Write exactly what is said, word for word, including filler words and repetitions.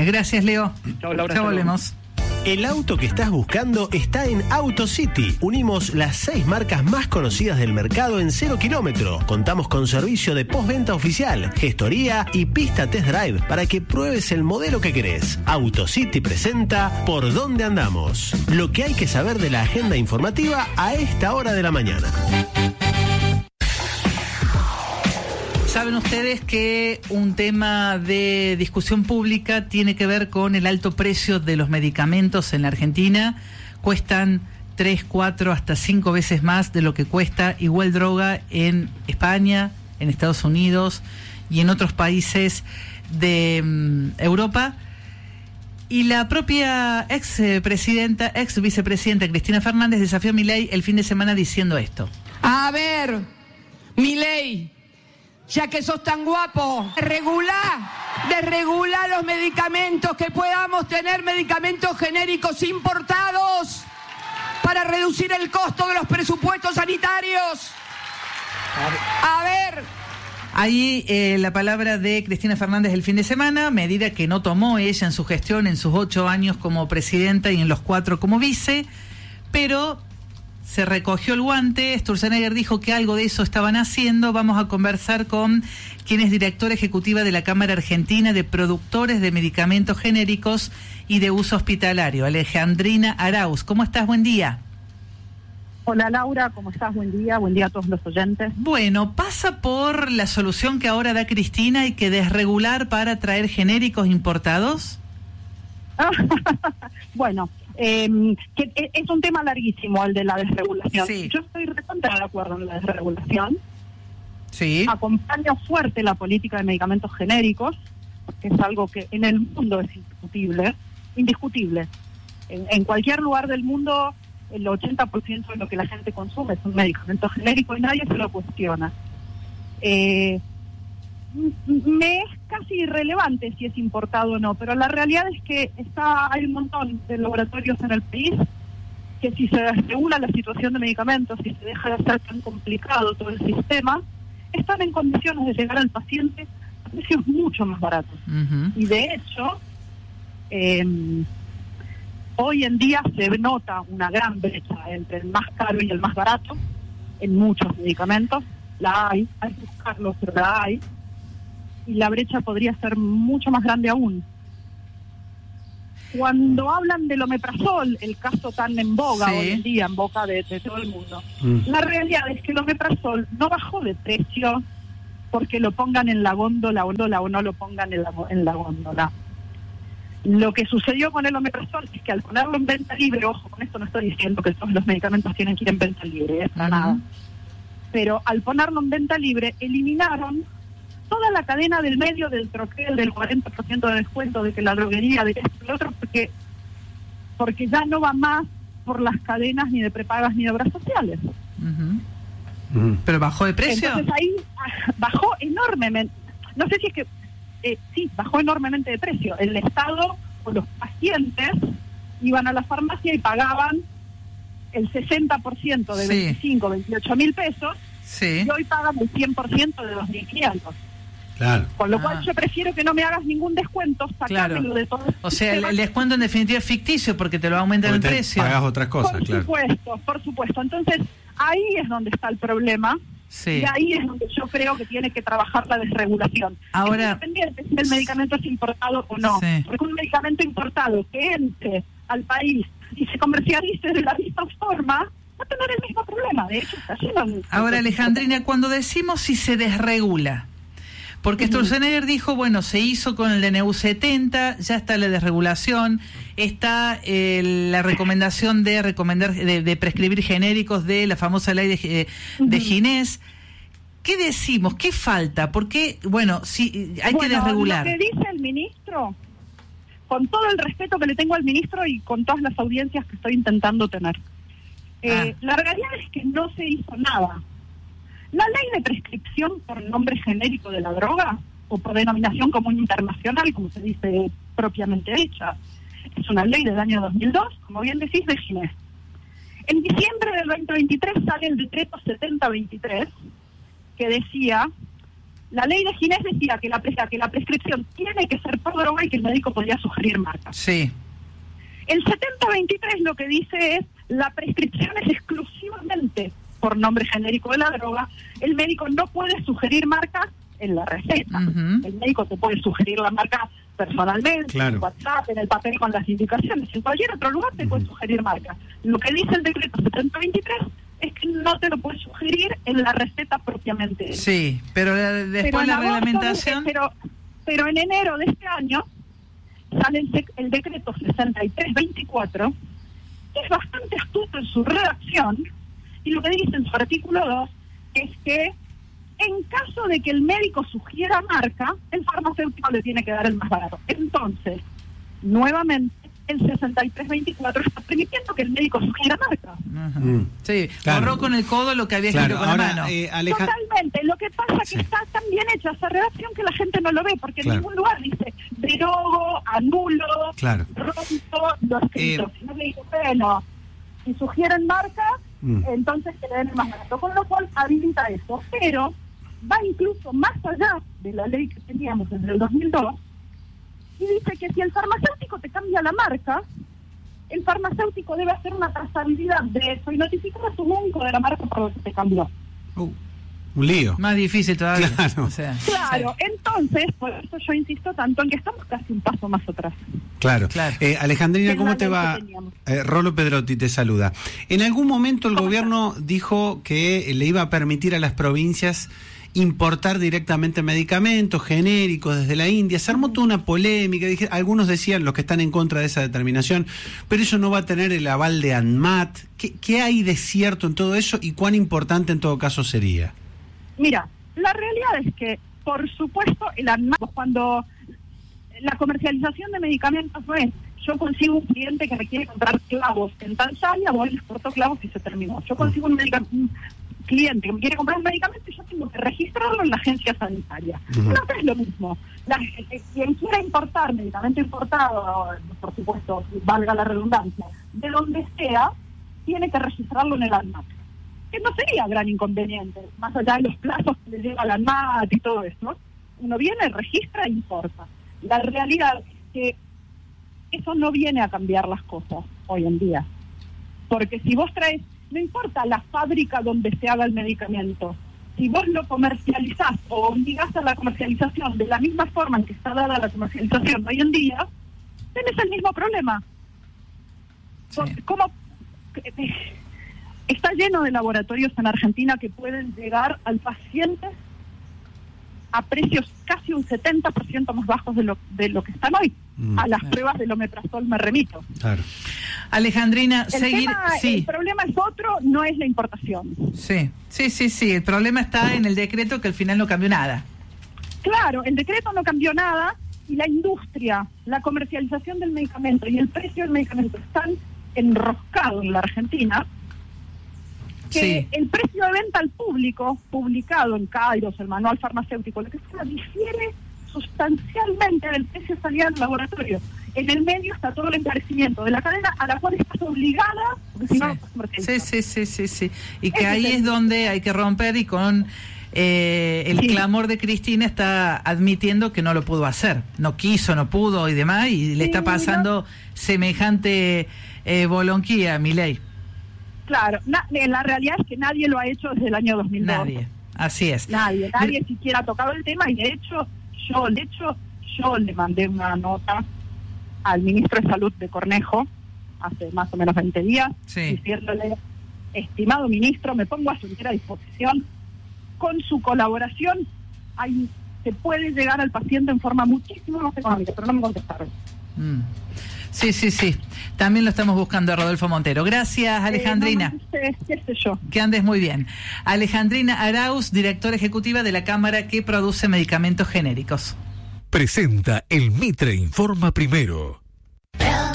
Gracias, Leo. Chao, Laura. Ya volvemos. El auto que estás buscando está en AutoCity. Unimos las seis marcas más conocidas del mercado en cero kilómetro. Contamos con servicio de postventa oficial, gestoría y pista test drive para que pruebes el modelo que querés. AutoCity presenta Por Dónde Andamos. Lo que hay que saber de la agenda informativa a esta hora de la mañana. Saben ustedes que un tema de discusión pública tiene que ver con el alto precio de los medicamentos en la Argentina. Cuestan tres, cuatro, hasta cinco veces más de lo que cuesta igual droga en España, en Estados Unidos y en otros países de um, Europa. Y la propia ex presidenta, ex vicepresidenta Cristina Fernández desafió a Milei el fin de semana diciendo esto. A ver, Milei, ya que sos tan guapo, regulá, desregulá los medicamentos, que podamos tener medicamentos genéricos importados para reducir el costo de los presupuestos sanitarios. A ver. Ahí eh, la palabra de Cristina Fernández el fin de semana, medida que no tomó ella en su gestión en sus ocho años como presidenta y en los cuatro como vice, pero se recogió el guante. Sturzenegger dijo que algo de eso estaban haciendo. Vamos a conversar con quien es directora ejecutiva de la Cámara Argentina de Productores de Medicamentos Genéricos y de Uso Hospitalario, Alejandrina Arauz. ¿Cómo estás? Buen día. Hola Laura, ¿cómo estás? Buen día, buen día a todos los oyentes. Bueno, pasa por la solución que ahora da Cristina y que desregular para traer genéricos importados. Bueno, eh, que es un tema larguísimo el de la desregulación. Sí. Yo estoy recontra de acuerdo en la desregulación. Sí. Acompaño fuerte la política de medicamentos genéricos, porque es algo que en el mundo es indiscutible, indiscutible. En, en cualquier lugar del mundo, el ochenta por ciento de lo que la gente consume es un medicamento genérico y nadie se lo cuestiona. Eh, me es casi irrelevante si es importado o no, pero la realidad es que está hay un montón de laboratorios en el país que si se desregula la situación de medicamentos, si se deja de hacer tan complicado todo el sistema, están en condiciones de llegar al paciente a precios mucho más baratos. Uh-huh. Y de hecho, eh, hoy en día se nota una gran brecha entre el más caro y el más barato en muchos medicamentos. La hay, hay que buscarlo, pero la hay. Y la brecha podría ser mucho más grande aún. Cuando hablan del omeprazol, el caso tan en boga sí. hoy en día, en boca de, de todo el mundo, Mm. la realidad es que el omeprazol no bajó de precio porque lo pongan en la góndola, góndola o no lo pongan en la, en la góndola. Lo que sucedió con el omeprazol es que al ponerlo en venta libre, ojo, con esto no estoy diciendo que todos los medicamentos tienen que ir en venta libre, es para nada, pero al ponerlo en venta libre, eliminaron toda la cadena del medio del troquel, del cuarenta por ciento de descuento, de que la droguería, de esto y lo otro, porque, porque ya no va más por las cadenas ni de prepagas ni de obras sociales. Uh-huh. Uh-huh. ¿Pero bajó de precio? Entonces ahí ah, bajó enormemente. No sé si es que, eh, sí, bajó enormemente de precio. El Estado o los pacientes iban a la farmacia y pagaban el sesenta por ciento de sí. veinticinco, veintiocho mil pesos, sí. y hoy pagan el cien por ciento de dos mil quinientos. Claro. Con lo ah. cual yo prefiero que no me hagas ningún descuento, sacármelo claro. de todo el O sea, el, sistema. el descuento en definitiva es ficticio porque te lo aumentan el precio. Pagas otras cosas, Por claro. supuesto, por supuesto. Entonces, ahí es donde está el problema. Sí. Y ahí es donde yo creo que tiene que trabajar la desregulación. Ahora, independiente si el medicamento es importado o no. Sí. Porque un medicamento importado que entre al país y se comercialice de la misma forma va a tener el mismo problema. De hecho, está lleno de... Ahora, Alejandrina, cuando decimos si se desregula, porque uh-huh. Sturzenegger dijo, bueno, se hizo con el D N U setenta, ya está la desregulación, está eh, la recomendación de recomendar de, de prescribir genéricos de la famosa ley de, eh, uh-huh. de Ginés. ¿Qué decimos? ¿Qué falta? Porque, bueno, si hay bueno, que desregular. Lo que dice el ministro, con todo el respeto que le tengo al ministro y con todas las audiencias que estoy intentando tener, eh, ah. la realidad es que no se hizo nada. La ley de prescripción por nombre genérico de la droga, o por denominación común internacional, como se dice propiamente hecha, es una ley del año dos mil dos, como bien decís, de Ginés. En diciembre del veinte veintitrés sale el decreto setenta veintitrés, que decía La ley de Ginés decía que la, que la prescripción tiene que ser por droga y que el médico podía sugerir marcas. Sí. El setenta veintitrés lo que dice es la prescripción es exclusivamente por nombre genérico de la droga. El médico no puede sugerir marcas en la receta. Uh-huh. El médico te puede sugerir la marca personalmente, claro. En WhatsApp, en el papel con las indicaciones. En cualquier otro lugar te uh-huh. puede sugerir marcas. Lo que dice el decreto setenta veintitrés es que no te lo puedes sugerir en la receta propiamente. Sí, pero después pero la reglamentación... De, pero, pero en enero de este año sale el, el decreto sesenta y tres veinticuatro, que es bastante astuto en su redacción, y lo que dice en su artículo dos es que en caso de que el médico sugiera marca, el farmacéutico le tiene que dar el más barato. Entonces, nuevamente, el sesenta y tres veinticuatro está permitiendo que el médico sugiera marca. Uh-huh. Mm. Sí, claro. Borró con el codo lo que había escrito claro. con Ahora, la mano. Eh, Aleja... Totalmente. Lo que pasa es sí. que está tan bien hecha esa redacción que la gente no lo ve, porque claro. en ningún lugar dice derogo, anulo, claro. rompo lo escrito. Eh... Si no le dice, bueno, si sugieren marca, mm. entonces que le den el más barato. Con lo cual habilita eso. Pero va incluso más allá de la ley que teníamos desde el dos mil dos, y dice que si el farmacéutico te cambia la marca, el farmacéutico debe hacer una trazabilidad de eso y notificar a su médico de la marca por lo que te cambió. Uh, un lío. Más difícil todavía. Claro, o sea, claro sí. Entonces, por eso yo insisto tanto en que estamos casi un paso más atrás. Claro. claro. Eh, Alejandrina, ¿cómo te va? Eh, Rolo Pedrotti te saluda. En algún momento el gobierno está? dijo que le iba a permitir a las provincias importar directamente medicamentos genéricos desde la India. Se armó toda una polémica. Dije, algunos decían, los que están en contra de esa determinación, pero eso no va a tener el aval de ANMAT. ¿Qué, qué hay de cierto en todo eso y cuán importante en todo caso sería? Mira, la realidad es que, por supuesto, el ANMAT, cuando la comercialización de medicamentos no es, yo consigo un cliente que me quiere comprar clavos en Tanzania, voy y les corto clavos y se terminó. Yo consigo un medicamento... cliente que me quiere comprar un medicamento y yo tengo que registrarlo en la agencia sanitaria. Uh-huh. No es lo mismo. La, eh, quien quiera importar medicamento importado, por supuesto, valga la redundancia, de donde sea, tiene que registrarlo en el ANMAT. Que no sería gran inconveniente, más allá de los plazos que le lleva al ANMAT y todo eso. Uno viene, registra e importa. La realidad es que eso no viene a cambiar las cosas hoy en día. Porque si vos traes, no importa la fábrica donde se haga el medicamento, si vos lo comercializás o obligás a la comercialización de la misma forma en que está dada la comercialización hoy en día, tenés el mismo problema. Sí. ¿Cómo? Está lleno de laboratorios en Argentina que pueden llegar al paciente a precios casi un setenta por ciento más bajos de lo de lo que están hoy. Mm, a las claro. pruebas del omeprazol me remito. Claro. Alejandrina, el seguir... Tema, sí. El problema es otro, no es la importación. Sí, sí, sí, sí. El problema está en el decreto que al final no cambió nada. Claro, el decreto no cambió nada y la industria, la comercialización del medicamento y el precio del medicamento están enroscados en la Argentina, que sí. El precio de venta al público, publicado en Kairos, el manual farmacéutico, lo que sea, difiere sustancialmente del precio de salida del laboratorio. En el medio está todo el encarecimiento de la cadena a la cual estás obligada, porque si sí. no, no sí, sí, sí, sí, sí. Y que Ese ahí es, es donde hay que romper y con eh, el sí. clamor de Cristina está admitiendo que no lo pudo hacer. No quiso, no pudo y demás, y le sí, está pasando no. semejante eh, bolonquía a Milei. Claro, na, la realidad es que nadie lo ha hecho desde el año dos mil dos. Nadie, así es. Nadie, nadie de... siquiera ha tocado el tema y de hecho, yo, de hecho, yo le mandé una nota al ministro de Salud de Cornejo hace más o menos veinte días, sí. diciéndole, estimado ministro, me pongo a su entera disposición, con su colaboración hay, se puede llegar al paciente en forma muchísimo más económica, pero no me contestaron. Mm. Sí, sí, sí. También lo estamos buscando a Rodolfo Montero. Gracias, Alejandrina. Eh, no, no, qué sé yo. Que andes muy bien. Alejandrina Arauz, directora ejecutiva de la Cámara que produce medicamentos genéricos. Presenta el Mitre Informa Primero.